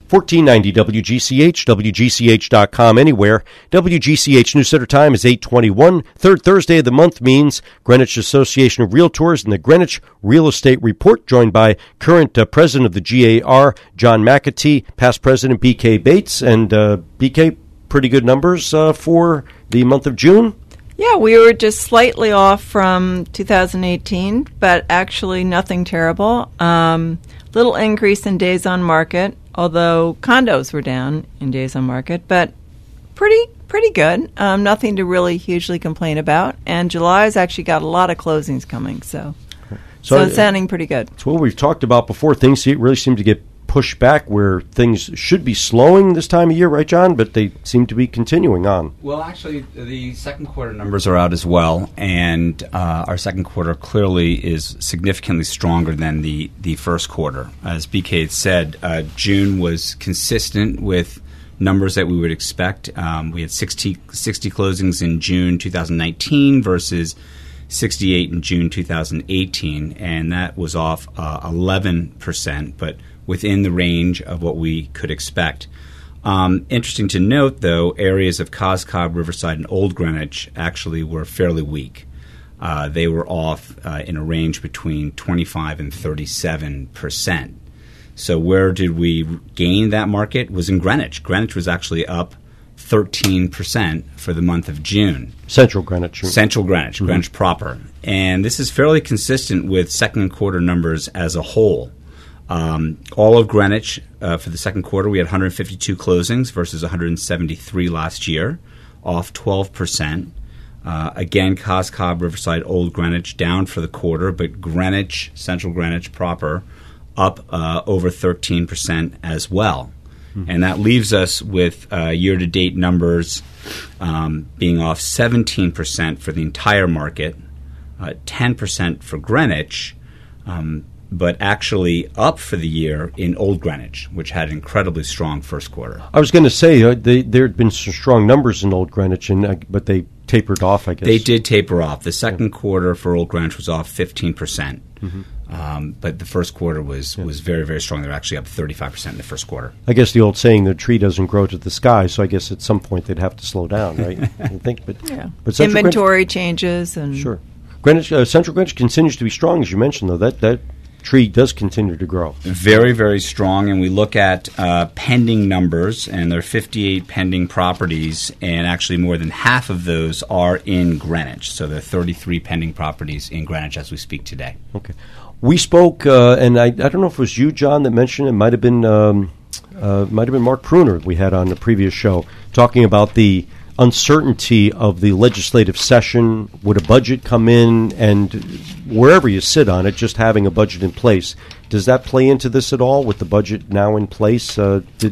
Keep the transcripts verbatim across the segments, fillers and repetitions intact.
fourteen ninety W G C H, W G C H dot com, anywhere. W G C H News Center time is eight twenty-one. Third Thursday of the month means Greenwich Association of Realtors and the Greenwich Real Estate Report, joined by current uh, president of the G A R, John McAtee, past president B K Bates. And uh, B K, pretty good numbers uh, for the month of June? Yeah, we were just slightly off from two thousand eighteen, but actually nothing terrible. Um, little increase in days on market, although condos were down in days on market, but pretty pretty good. Um, nothing to really hugely complain about. And July's actually got a lot of closings coming, so so, so it's sounding pretty good. It's what we've talked about before. Things really seem to get pushed back where things should be slowing this time of year, right, John? But they seem to be continuing on. Well, actually, the second quarter numbers are out as well, and uh, our second quarter clearly is significantly stronger than the, the first quarter. As B K had said, uh, June was consistent with numbers that we would expect. Um, we had sixty, sixty closings in June twenty nineteen versus sixty-eight in June twenty eighteen, and that was off uh, eleven percent, but within the range of what we could expect. Um, interesting to note, though, areas of Cos Cob, Riverside, and Old Greenwich actually were fairly weak. Uh, they were off uh, in a range between twenty-five and thirty-seven percent. So where did we gain that market? It was in Greenwich. Greenwich was actually up thirteen percent for the month of June. Central Greenwich. Central Greenwich, mm-hmm. Greenwich proper. And this is fairly consistent with second quarter numbers as a whole. Um, all of Greenwich, uh, for the second quarter, we had one hundred fifty-two closings versus one hundred seventy-three last year, off twelve percent. Uh, again, Cos Cob, Riverside, Old Greenwich down for the quarter, but Greenwich, Central Greenwich proper, up uh, over thirteen percent as well. Mm-hmm. And that leaves us with uh, year-to-date numbers um, being off seventeen percent for the entire market, uh, ten percent for Greenwich, um, but actually up for the year in Old Greenwich, which had an incredibly strong first quarter. I was going to say, uh, they, there had been some strong numbers in Old Greenwich, and uh, but they tapered off, I guess. They did taper off. The second yeah. quarter for Old Greenwich was off fifteen percent. Mm-hmm. Um, but the first quarter was, yeah. was very, very strong. They were actually up thirty-five percent in the first quarter. I guess the old saying, the tree doesn't grow to the sky, so I guess at some point they'd have to slow down, right? I think, but, yeah. but inventory Greenwich, changes. and Sure. Greenwich, uh, Central Greenwich continues to be strong, as you mentioned, though. That that tree does continue to grow. Very, very strong. And we look at uh, pending numbers, and there are fifty-eight pending properties, and actually more than half of those are in Greenwich. So there are thirty-three pending properties in Greenwich as we speak today. Okay. We spoke, uh, and I, I don't know if it was you, John, that mentioned it. It might have been, um, uh, might have been Mark Pruner we had on the previous show, talking about the uncertainty of the legislative session. Would a budget come in, and wherever you sit on it, just having a budget in place, does that play into this at all with the budget now in place? Uh, did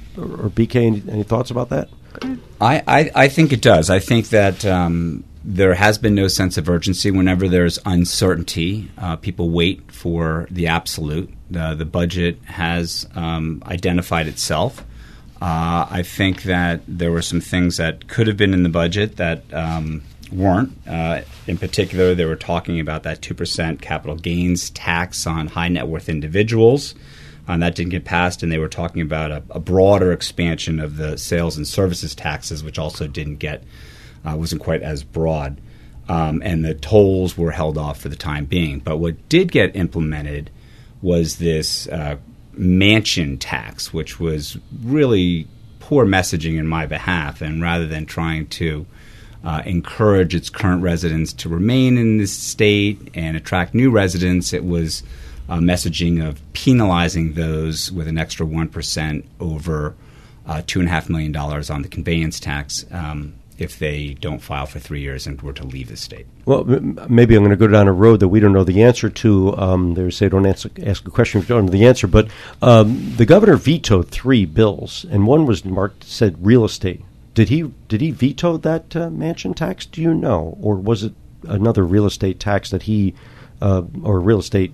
or B K, any, any thoughts about that? I, I, I think it does. I think that um, there has been no sense of urgency. Whenever there's uncertainty, uh, people wait for the absolute. Uh, the budget has um, identified itself. Uh, I think that there were some things that could have been in the budget that um, weren't. Uh, in particular, they were talking about that two percent capital gains tax on high net worth individuals. And that didn't get passed, and they were talking about a, a broader expansion of the sales and services taxes, which also didn't get, uh, wasn't quite as broad. Um, and the tolls were held off for the time being. But what did get implemented was this uh, mansion tax, which was really poor messaging in my behalf. And rather than trying to uh, encourage its current residents to remain in this state and attract new residents, it was Uh, messaging of penalizing those with an extra one percent over uh, two point five million dollars on the conveyance tax um, if they don't file for three years and were to leave the state. Well, m- maybe I'm going to go down a road that we don't know the answer to. Um, they say don't answer, ask a question if you don't know the answer. But um, the governor vetoed three bills, and one was marked, said real estate. Did he did he veto that uh, mansion tax? Do you know? Or was it another real estate tax that he, uh, or real estate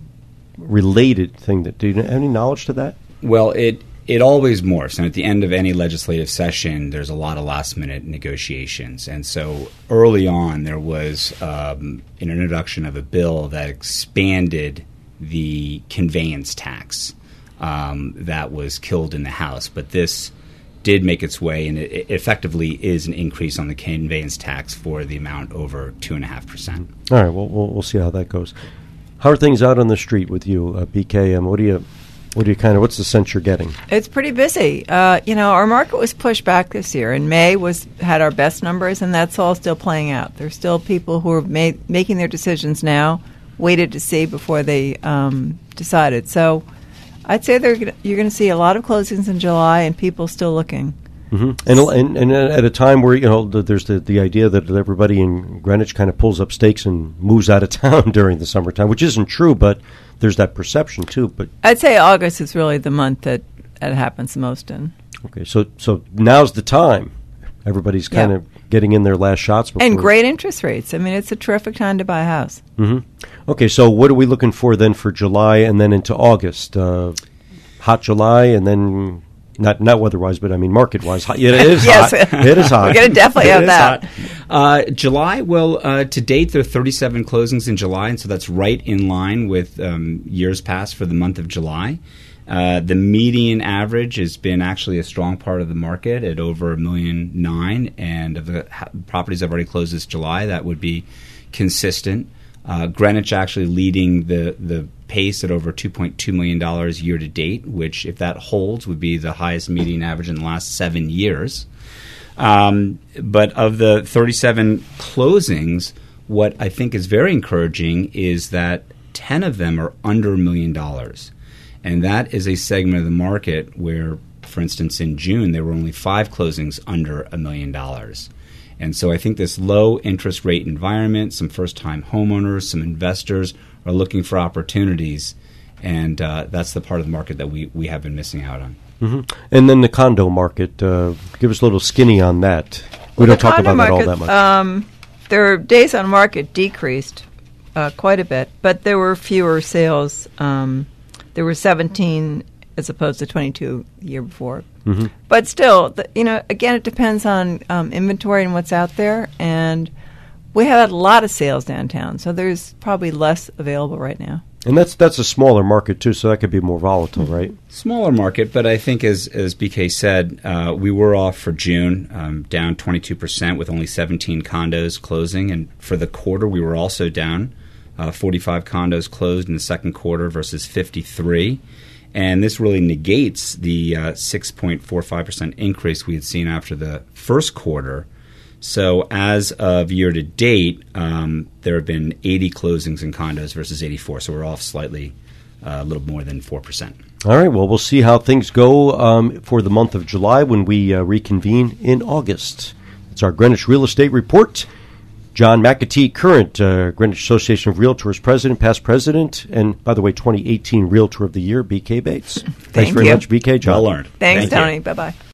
related thing? That do you have any knowledge to that? Well, it it always morphs, and at the end of any legislative session, there's a lot of last minute negotiations. And so early on, there was um, an introduction of a bill that expanded the conveyance tax. um, that was killed in the House. But this did make its way, and it, it effectively is an increase on the conveyance tax for the amount over two point five percent. All right, well, we'll, we'll see how that goes. How are things out on the street with you, uh, B K M? What do you, what do you kind of, what's the sense you're getting? It's pretty busy. Uh, you know, our market was pushed back this year, and May was had our best numbers, and that's all still playing out. There's still people who are made, making their decisions now, waited to see before they um, decided. So I'd say they're gonna, you're going to see a lot of closings in July, and people still looking. Mm-hmm. And, and and at a time where, you know, there's the, the idea that everybody in Greenwich kind of pulls up stakes and moves out of town during the summertime, which isn't true, but there's that perception too. But I'd say August is really the month that it happens the most in. Okay, so so now's the time. Everybody's kind Yeah. of getting in their last shots before. And great interest rates. I mean, it's a terrific time to buy a house. Mm-hmm. Okay, so what are we looking for then for July and then into August? Uh, hot July and then... Not not weather-wise, but I mean market-wise. Hot. Yeah, it is Yes. hot. It is hot. We're going to definitely It have is that. hot. Uh, July, well, uh, to date, there are thirty-seven closings in July, and so that's right in line with um, years past for the month of July. Uh, the median average has been actually a strong part of the market at over a million nine, and of the ha- properties that have already closed this July, that would be consistent. Uh, Greenwich actually leading the, the pace at over two point two million dollars year to date, which, if that holds, would be the highest median average in the last seven years. Um, but of the thirty-seven closings, what I think is very encouraging is that ten of them are under a million dollars. And that is a segment of the market where, for instance, in June, there were only five closings under a million dollars. And so I think this low interest rate environment, some first-time homeowners, some investors are looking for opportunities, and uh, that's the part of the market that we, we have been missing out on. Mm-hmm. And then the condo market, uh, give us a little skinny on that. We don't The talk condo about market, that all that much. Um, their days on market decreased uh, quite a bit, but there were fewer sales. Um, there were seventeen as opposed to twenty-two the year before. Mm-hmm. But still, the, you know, again, it depends on um, inventory and what's out there. And we had a lot of sales downtown, so there's probably less available right now. And that's that's a smaller market, too, so that could be more volatile, right? Smaller market, but I think, as as B K said, uh, we were off for June, um, down twenty-two percent with only seventeen condos closing. And for the quarter, we were also down. Uh, forty-five condos closed in the second quarter versus fifty-three. And this really negates the uh, six point four five percent increase we had seen after the first quarter. So as of year to date, um, there have been eighty closings in condos versus eighty-four. So we're off slightly, uh, a little more than four percent. All right, well, we'll see how things go um, for the month of July when we uh, reconvene in August. It's our Greenwich Real Estate Report. John McAtee, current uh, Greenwich Association of Realtors president, past president, and, by the way, twenty eighteen Realtor of the Year, B K Bates. Thanks Thank very you. much, B K. John. Well learned. Thanks, Thank you. Tony. Bye-bye.